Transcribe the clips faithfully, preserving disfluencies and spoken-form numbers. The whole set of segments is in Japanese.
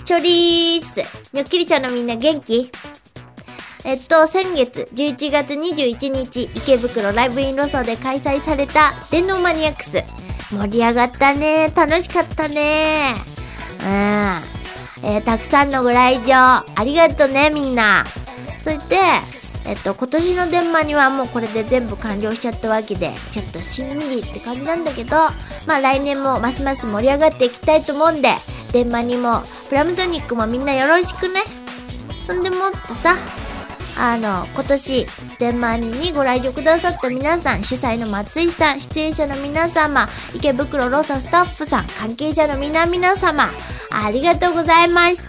チョリース。ニョッキリちゃんのみんな元気？えっと、先月じゅういちがつにじゅういちにち、池袋ライブインロソで開催された電脳マニアックス。盛り上がったね。楽しかったね。うん。えー、たくさんのご来場、ありがとね、みんな。そして、えっと、今年の電マニはもうこれで全部完了しちゃったわけで、ちょっとしんみりって感じなんだけど、まあ来年もますます盛り上がっていきたいと思うんで、電マニも、プラムソニックもみんなよろしくね。そんでもってさ、あの、今年、電マニにご来場くださった皆さん、主催の松井さん、出演者の皆様、池袋ロサスタッフさん、関係者の皆々様、ありがとうございました。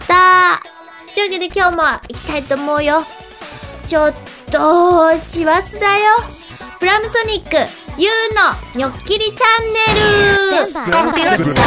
というわけで今日も行きたいと思うよ。ちょっと、師走だよ。プラムソニック、ユーのニョッキリチャンネル。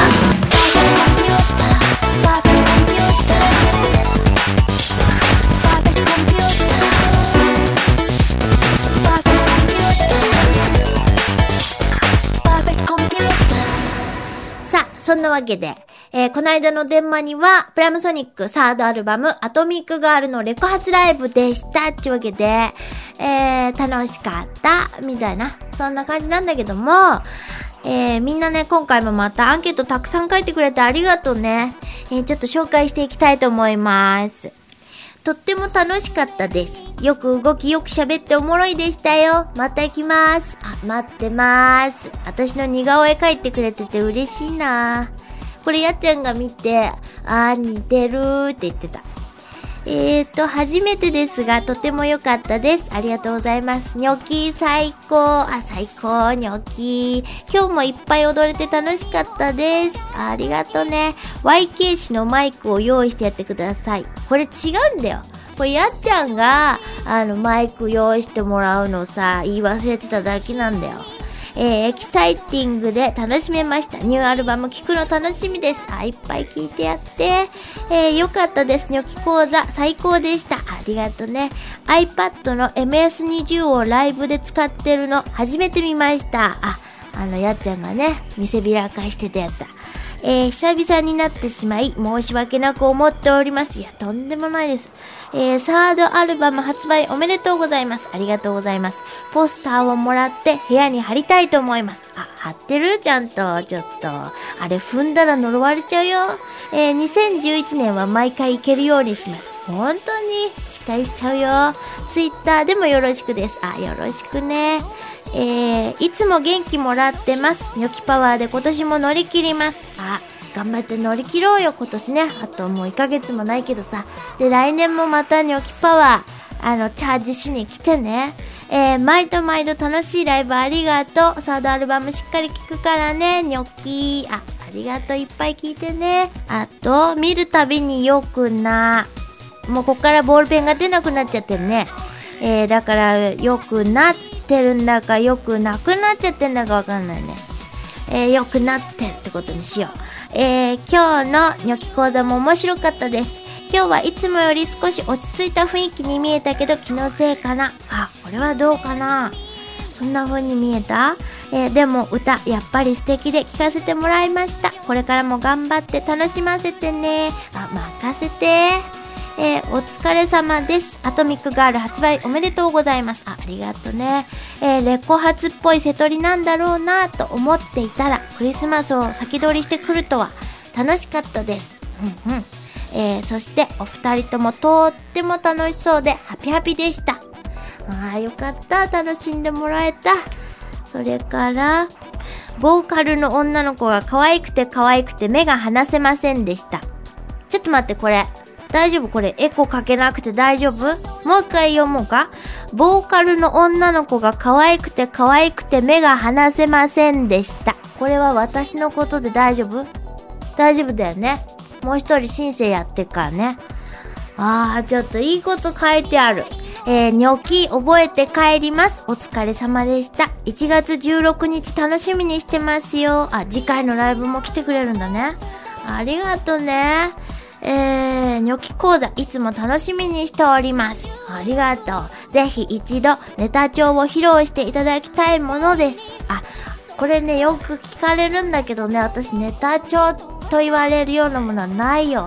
そんなわけで、えー、この間の電マには、プラムソニックサードアルバム、アトミックガールのレコ発ライブでしたってわけで、えー、楽しかった、みたいな、そんな感じなんだけども、えー、みんなね、今回もまたアンケートたくさん書いてくれてありがとうね。えー、ちょっと紹介していきたいと思います。とっても楽しかったです。よく動きよく喋っておもろいでしたよ。また行きます。あ、待ってます。私の似顔絵描いてくれてて嬉しいな。これやっちゃんが見て、あー似てるーって言ってた。えーと、初めてですが、とても良かったです。ありがとうございます。ニョキ最高。あ、最高、ニョキ。今日もいっぱい踊れて楽しかったです。ありがとね。ワイケー 氏のマイクを用意してやってください。これ違うんだよ。これやっちゃんが、あの、マイク用意してもらうのさ、言い忘れてただけなんだよ。えー、エキサイティングで楽しめました。ニューアルバム聴くの楽しみです。あ、いっぱい聴いてやって。えー、よかったです。ニョキ講座最高でした。ありがとね。iPad の エムエスにじゅう をライブで使ってるの初めて見ました。あ、あのやっちゃんがね、見せびらかしてたやつだ。えー、久々になってしまい申し訳なく思っております。いや、とんでもないです。えー、サードアルバム発売おめでとうございます。ありがとうございます。ポスターをもらって部屋に貼りたいと思います。あ、貼ってる？ちゃんと、ちょっと。あれ踏んだら呪われちゃうよ。えー、にせんじゅういちねんは毎回行けるようにします。本当に期待しちゃうよ。ツイッターでもよろしくです。あ、よろしくね。えー、いつも元気もらってます。ニョキパワーで今年も乗り切ります。あ、頑張って乗り切ろうよ今年ね。あともういっかげつもないけどさ。で、来年もまたニョキパワー、あの、チャージしに来てね。えー、毎度毎度楽しいライブありがとう。サードアルバムしっかり聴くからね、ニョキー。あ、ありがとう。いっぱい聴いてね。あと、見るたびによくな。もうこっからボールペンが出なくなっちゃってるね。えー、だからよくなってるんだかよくなくなっちゃってんだかわかんないね。えー、よくなってるってことにしよう。えー、今日のニョキ講座も面白かったです。今日はいつもより少し落ち着いた雰囲気に見えたけど気のせいかな。あ、これはどうかな。そんな風に見えた？えー、でも歌やっぱり素敵で聴かせてもらいました。これからも頑張って楽しませてね。あ、任せて。えー、お疲れ様です。アトミックガール発売おめでとうございます。あ、ありがとね。えー、レコ発っぽい瀬取りなんだろうなと思っていたらクリスマスを先取りしてくるとは楽しかったです。うんうん。えー、そしてお二人ともとっても楽しそうでハピハピでした。あーよかった。楽しんでもらえた。それからボーカルの女の子が可愛くて可愛くて目が離せませんでした。ちょっと待って、これ大丈夫？これエコかけなくて大丈夫？もう一回読もうか。ボーカルの女の子が可愛くて可愛くて目が離せませんでした。これは私のことで大丈夫？大丈夫だよね。もう一人シンセやってっからね。あー、ちょっといいこと書いてある。えー、ニョキ覚えて帰ります。お疲れ様でした。いちがつじゅうろくにち楽しみにしてますよ。あ、次回のライブも来てくれるんだね。ありがとね。えー、ニョキ講座いつも楽しみにしております。ありがとう。ぜひ一度ネタ帳を披露していただきたいものです。あ、これねよく聞かれるんだけどね、私ネタ帳と言われるようなものはないよ。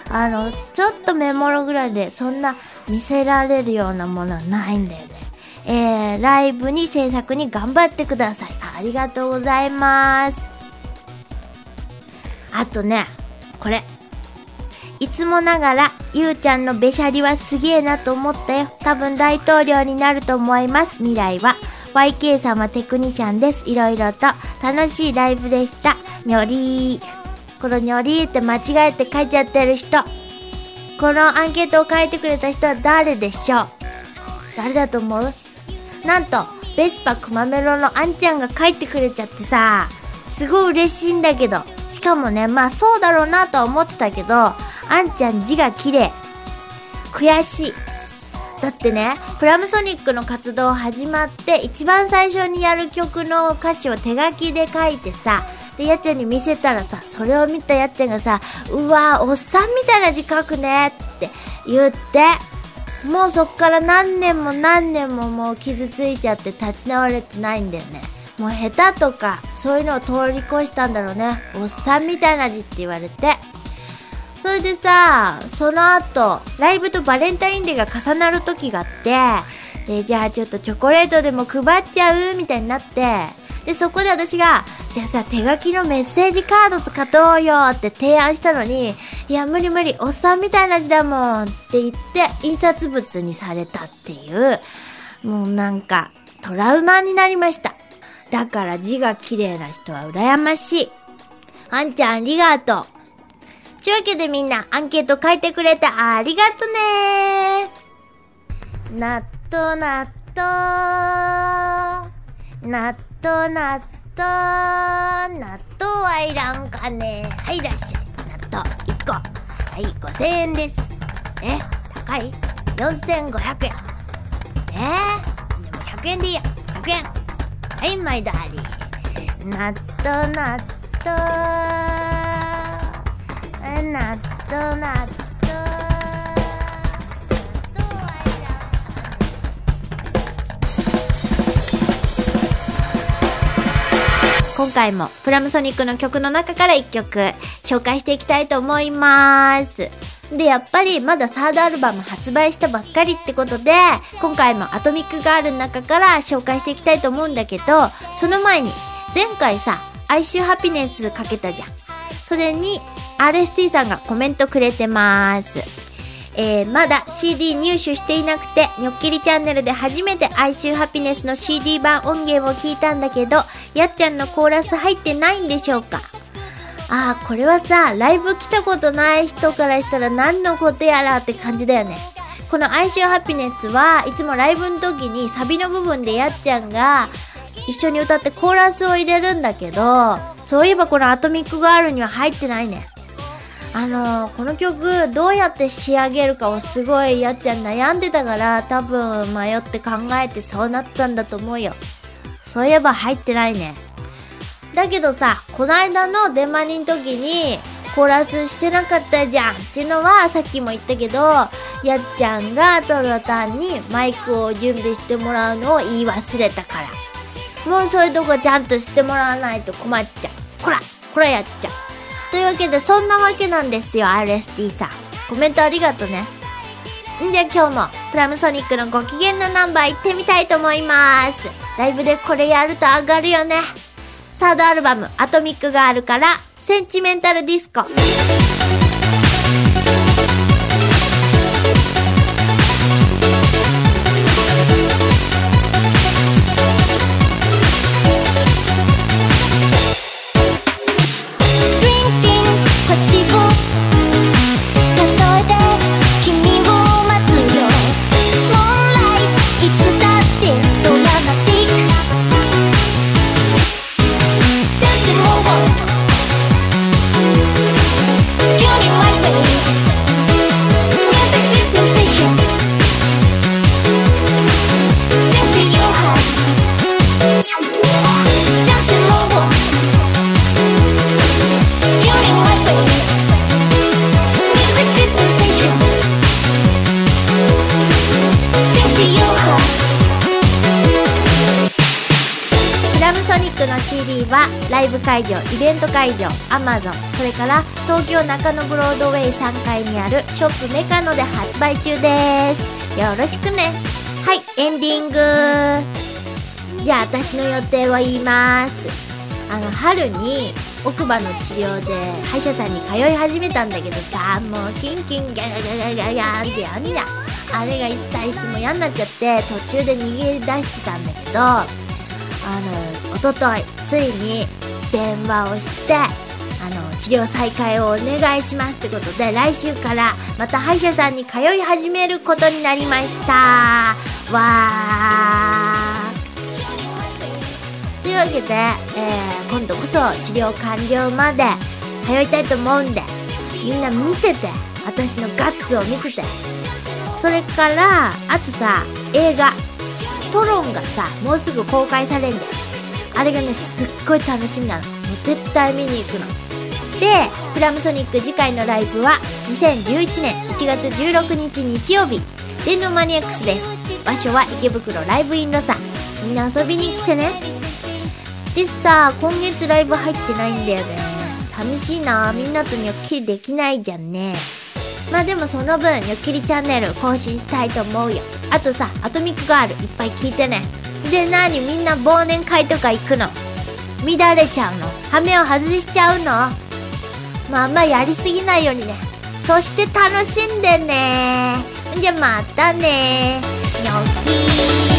あの、ちょっとメモるぐらいで、そんな見せられるようなものはないんだよね。えー、ライブに制作に頑張ってください。ありがとうございます。あとね、これ。いつもながら、ゆうちゃんのべしゃりはすげえなと思ったよ。多分大統領になると思います。未来は。ワイケー さんはテクニシャンです。いろいろと楽しいライブでした。にょりー。このにょりーって間違えて書いちゃってる人。このアンケートを書いてくれた人は誰でしょう？誰だと思う？なんと、ベスパくまメロのあんちゃんが書いてくれちゃってさ、すごい嬉しいんだけど。しかもね、まあそうだろうなとは思ってたけど、あんちゃん字が綺麗。悔しい。だってね、プラムソニックの活動始まって一番最初にやる曲の歌詞を手書きで書いてさ、でやっちゃんに見せたらさ、それを見たやっちゃんがさ、うわーおっさんみたいな字書くねって言って、もうそっから何年も何年ももう傷ついちゃって立ち直れてないんだよね。もう下手とかそういうのを通り越したんだろうね。おっさんみたいな字って言われて、それでさ、その後ライブとバレンタインデーが重なる時があって、でじゃあちょっとチョコレートでも配っちゃうみたいになって、でそこで私がじゃあさ手書きのメッセージカード使おうよって提案したのに、いや無理無理おっさんみたいな字だもんって言って印刷物にされたっていう、もうなんかトラウマになりました。だから字が綺麗な人は羨ましい。あんちゃんありがとう。というわけでみんなアンケート書いてくれてありがとねー。納豆納豆納豆納豆納豆はいらんかね。はいいらっしゃい。納豆いっこはいごせんえんです。え高い？よんせんごひゃくえん。えー、でもひゃくえんでいいや。ひゃくえん。はいマイダーリー。納豆納豆納豆納豆今回もプラムソニックの曲の中からいっきょく紹介していきたいと思います。で、やっぱりまだサードアルバム発売したばっかりってことで、今回もアトミックガールの中から紹介していきたいと思うんだけど、その前に前回さ、哀愁ハピネスかけたじゃん。それに アールエスティー さんがコメントくれてます。えー、まだ シーディー 入手していなくて、ニョッキリチャンネルで初めて哀愁ハピネスの シーディー 版音源を聞いたんだけど、やっちゃんのコーラス入ってないんでしょうか？あー、これはさ、ライブ来たことない人からしたら何のことやらって感じだよね。この哀愁ハピネスはいつもライブの時にサビの部分でやっちゃんが一緒に歌ってコーラスを入れるんだけど、そういえばこのアトミックガールには入ってないね。あのー、この曲どうやって仕上げるかをすごいやっちゃん悩んでたから、多分迷って考えてそうなったんだと思うよ。そういえば入ってないね。だけどさ、この間のデマニの時にコーラスしてなかったじゃんっていうのはさっきも言ったけど、やっちゃんがただ単にマイクを準備してもらうのを言い忘れたから、もうそういうとこちゃんとしてもらわないと困っちゃう。こらこらやっちゃうというわけで、そんなわけなんですよ。 アールエスティー さんコメントありがとね。んじゃ今日もプラムソニックのご機嫌なナンバー行ってみたいと思います。ライブでこれやると上がるよね。サードアルバムアトミックガールからセンチメンタルディスコ。 Dancing move on はライブ会場、イベント会場、アマゾン、それから東京中野ブロードウェイさんがいにあるショップメカノで発売中です。よろしくね。はい、エンディング。じゃあ私の予定を言います。あの春に奥歯の治療で歯医者さんに通い始めたんだけどさ、もうキンキンギャガギャガギャガってやんじゃん。あれが痛いしも嫌になっちゃって途中で逃げ出してたんだけど、あの一昨日ついに電話をしてあの治療再開をお願いしますってことで、来週からまた歯医者さんに通い始めることになりました。わーというわけで、えー、今度こそ治療完了まで通いたいと思うんで、みんな見てて、私のガッツを見てて。それからあとさ、映画トロンがさもうすぐ公開されるんだよ。あれがねすっごい楽しみなの。もう絶対見に行くので、プラムソニック次回のライブはにせんじゅういちねんいちがつじゅうろくにち日曜日、電脳マニアックスです。場所は池袋ライブインロサ。みんな遊びに来てね。でさ、今月ライブ入ってないんだよね。寂しいな。みんなとニョッキリできないじゃんね。まあでもその分ニョッキリチャンネル更新したいと思うよ。あとさ、アトミックガールいっぱい聞いてね。で、なにみんな忘年会とか行くの？乱れちゃうの？ハメを外しちゃうの？まああんまやりすぎないようにね。そして楽しんでね。じゃあまたね。ニョッキー。